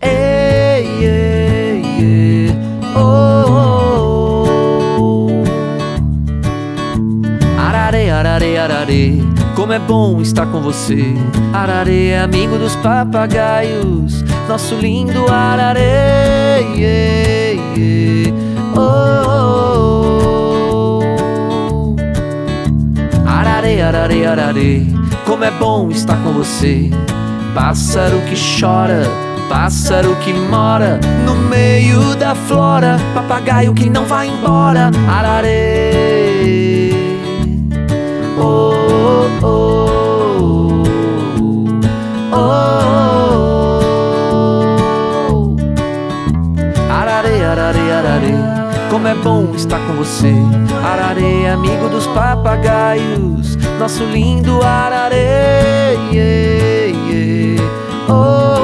Ei, ei, ei, oh, oh, oh. Arare, arare, arare, como é bom estar com você. Arare é amigo dos papagaios, nosso lindo arare. Ei, ei, oh, oh, oh. Arare, arare, arare, como é bom estar com você. Pássaro que chora, pássaro que mora no meio da flora, papagaio que não vai embora. Arare, oh, oh, oh, oh. Arare, arare, arare, como é bom estar com você. Arare, amigo dos papagaios, nosso lindo arare. Oh,